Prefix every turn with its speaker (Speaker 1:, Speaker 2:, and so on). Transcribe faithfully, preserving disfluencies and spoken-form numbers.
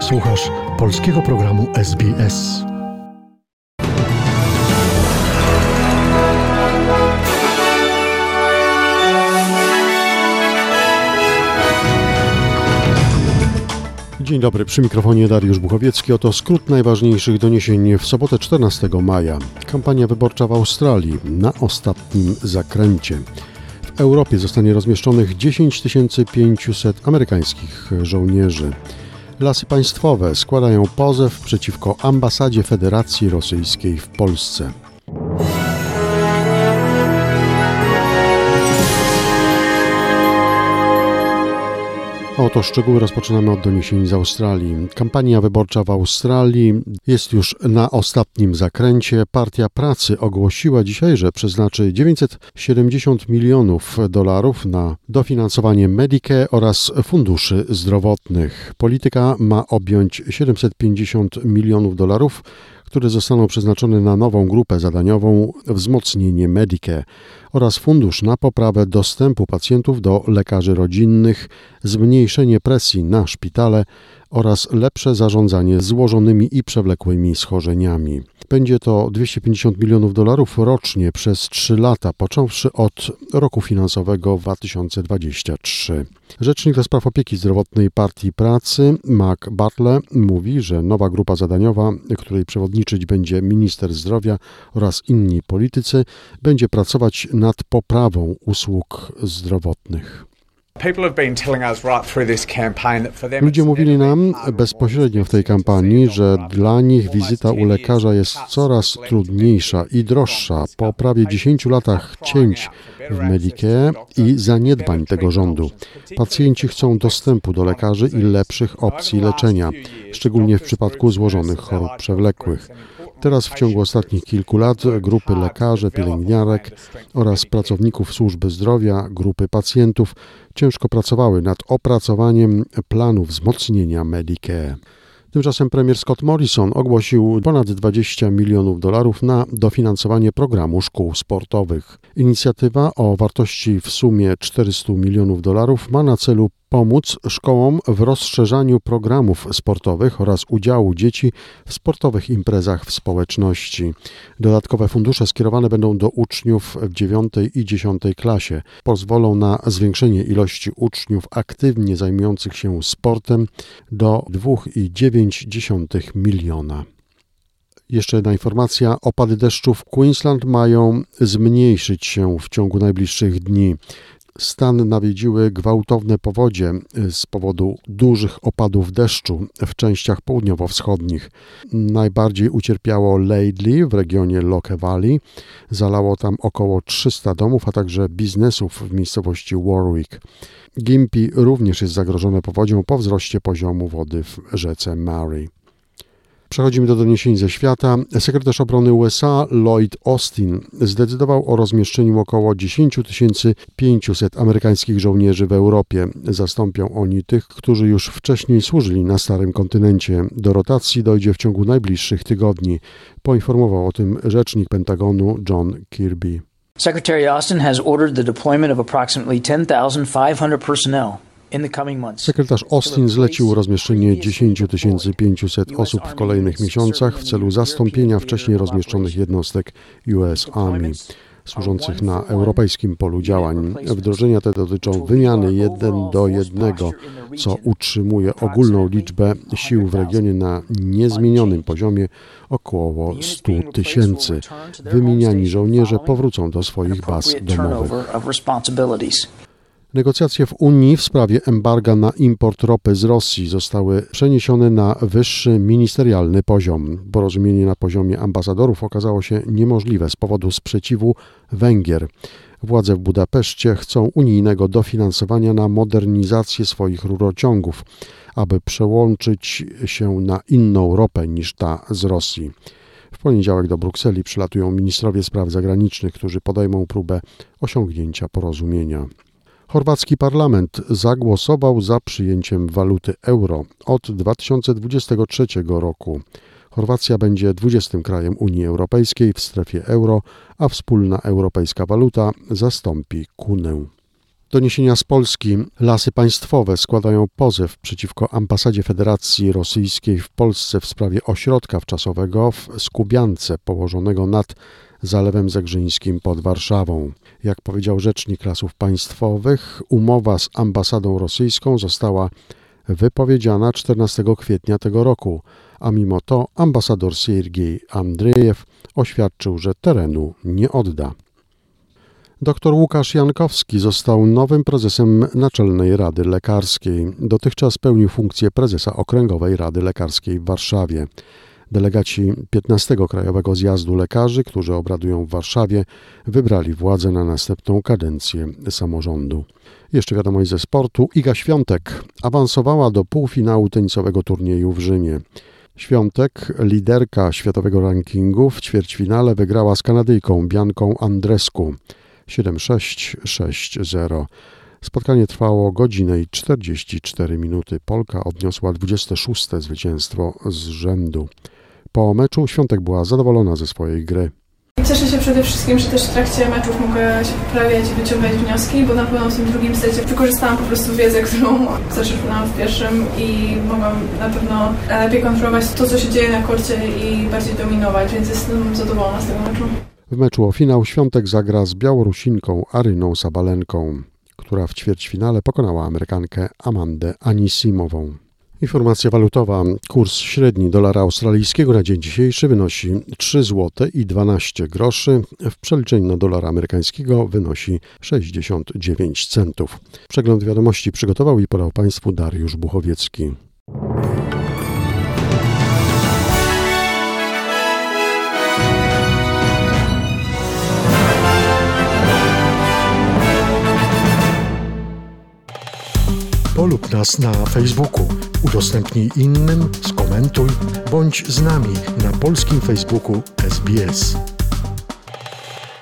Speaker 1: Słuchasz polskiego programu S B S. Dzień dobry, przy mikrofonie Dariusz Buchowiecki. Oto skrót najważniejszych doniesień w sobotę czternastego maja. Kampania wyborcza w Australii na ostatnim zakręcie. W Europie zostanie rozmieszczonych dziesięć tysięcy pięćset amerykańskich żołnierzy. Lasy Państwowe składają pozew przeciwko ambasadzie Federacji Rosyjskiej w Polsce. Oto szczegóły rozpoczynamy od doniesień z Australii. Kampania wyborcza w Australii jest już na ostatnim zakręcie. Partia Pracy ogłosiła dzisiaj, że przeznaczy dziewięćset siedemdziesiąt milionów dolarów na dofinansowanie Medicare oraz funduszy zdrowotnych. Polityka ma objąć siedemset pięćdziesiąt milionów dolarów, które zostaną przeznaczone na nową grupę zadaniową wzmocnienie Medicare oraz fundusz na poprawę dostępu pacjentów do lekarzy rodzinnych, zmniejszenie presji na szpitale oraz lepsze zarządzanie złożonymi i przewlekłymi schorzeniami. Będzie to dwieście pięćdziesiąt milionów dolarów rocznie przez trzy lata, począwszy od roku finansowego dwa tysiące dwudziestego trzeciego. Rzecznik do spraw opieki zdrowotnej Partii Pracy, Mark Butler, mówi, że nowa grupa zadaniowa, której przewodniczyć będzie minister zdrowia oraz inni politycy, będzie pracować nad poprawą usług zdrowotnych. Ludzie mówili nam bezpośrednio w tej kampanii, że dla nich wizyta u lekarza jest coraz trudniejsza i droższa po prawie dziesięciu latach cięć w Medicare i zaniedbań tego rządu. Pacjenci chcą dostępu do lekarzy i lepszych opcji leczenia, szczególnie w przypadku złożonych chorób przewlekłych. Teraz w ciągu ostatnich kilku lat grupy lekarzy, pielęgniarek oraz pracowników służby zdrowia, grupy pacjentów ciężko pracowały nad opracowaniem planu wzmocnienia Medicare. Tymczasem premier Scott Morrison ogłosił ponad dwadzieścia milionów dolarów na dofinansowanie programu szkół sportowych. Inicjatywa o wartości w sumie czterysta milionów dolarów ma na celu pomóc szkołom w rozszerzaniu programów sportowych oraz udziału dzieci w sportowych imprezach w społeczności. Dodatkowe fundusze skierowane będą do uczniów w dziewiątej i dziesiątej klasie. Pozwolą na zwiększenie ilości uczniów aktywnie zajmujących się sportem do dwa przecinek dziewięć miliona. Jeszcze jedna informacja. Opady deszczu w Queensland mają zmniejszyć się w ciągu najbliższych dni. Stan nawiedziły gwałtowne powodzie z powodu dużych opadów deszczu w częściach południowo-wschodnich. Najbardziej ucierpiało Laidley w regionie Locke Valley. Zalało tam około trzysta domów, a także biznesów w miejscowości Warwick. Gympie również jest zagrożone powodzią po wzroście poziomu wody w rzece Murray. Przechodzimy do doniesień ze świata. Sekretarz obrony U S A Lloyd Austin zdecydował o rozmieszczeniu około dziesięć tysięcy pięćset amerykańskich żołnierzy w Europie. Zastąpią oni tych, którzy już wcześniej służyli na starym kontynencie. Do rotacji dojdzie w ciągu najbliższych tygodni. Poinformował o tym rzecznik Pentagonu John Kirby.
Speaker 2: Secretary Austin has ordered the deployment of approximately ten thousand five hundred personnel.
Speaker 1: Sekretarz Austin zlecił rozmieszczenie dziesięć tysięcy pięćset osób w kolejnych miesiącach w celu zastąpienia wcześniej rozmieszczonych jednostek U S Army służących na europejskim polu działań. Wdrożenia te dotyczą wymiany jeden do jednego, co utrzymuje ogólną liczbę sił w regionie na niezmienionym poziomie około stu tysięcy. Wymieniani żołnierze powrócą do swoich baz domowych. Negocjacje w Unii w sprawie embarga na import ropy z Rosji zostały przeniesione na wyższy ministerialny poziom. Porozumienie na poziomie ambasadorów okazało się niemożliwe z powodu sprzeciwu Węgier. Władze w Budapeszcie chcą unijnego dofinansowania na modernizację swoich rurociągów, aby przełączyć się na inną ropę niż ta z Rosji. W poniedziałek do Brukseli przylatują ministrowie spraw zagranicznych, którzy podejmą próbę osiągnięcia porozumienia. Chorwacki parlament zagłosował za przyjęciem waluty euro od dwa tysiące dwudziestego trzeciego roku. Chorwacja będzie dwudziestym krajem Unii Europejskiej w strefie euro, a wspólna europejska waluta zastąpi kunę. Doniesienia z Polski. Lasy Państwowe składają pozew przeciwko ambasadzie Federacji Rosyjskiej w Polsce w sprawie ośrodka wczasowego w Skubiance położonego nad Zalewem Zegrzyńskim pod Warszawą. Jak powiedział rzecznik Lasów Państwowych, umowa z ambasadą rosyjską została wypowiedziana czternastego kwietnia tego roku, a mimo to ambasador Siergiej Andrejew oświadczył, że terenu nie odda. Doktor Łukasz Jankowski został nowym prezesem Naczelnej Rady Lekarskiej. Dotychczas pełnił funkcję prezesa Okręgowej Rady Lekarskiej w Warszawie. Delegaci piętnastego Krajowego Zjazdu Lekarzy, którzy obradują w Warszawie, wybrali władzę na następną kadencję samorządu. Jeszcze wiadomość ze sportu. Iga Świątek awansowała do półfinału tenisowego turnieju w Rzymie. Świątek, liderka światowego rankingu, w ćwierćfinale wygrała z Kanadyjką Bianką Andrescu siedem sześć, sześć zero. Spotkanie trwało godzinę i czterdzieści cztery minuty. Polka odniosła dwudzieste szóste zwycięstwo z rzędu. Po meczu Świątek była zadowolona ze swojej gry.
Speaker 3: Cieszę się przede wszystkim, że też w trakcie meczów mogę się poprawiać i wyciągać wnioski, bo na pewno w tym drugim secie wykorzystałam po prostu wiedzę, którą zaczerpnęłam w pierwszym i mogłam na pewno lepiej kontrolować to, co się dzieje na korcie i bardziej dominować, więc jestem zadowolona z tego meczu.
Speaker 1: W meczu o finał Świątek zagra z Białorusinką Aryną Sabalenką, która w ćwierćfinale pokonała Amerykankę Amandę Anisimową. Informacja walutowa. Kurs średni dolara australijskiego na dzień dzisiejszy wynosi trzy złote i dwanaście groszy. W przeliczeniu na dolara amerykańskiego wynosi sześćdziesiąt dziewięć centów. Przegląd wiadomości przygotował i podał Państwu Dariusz Buchowiecki. Polub nas na Facebooku, udostępnij innym, skomentuj, bądź z nami na polskim Facebooku S B S.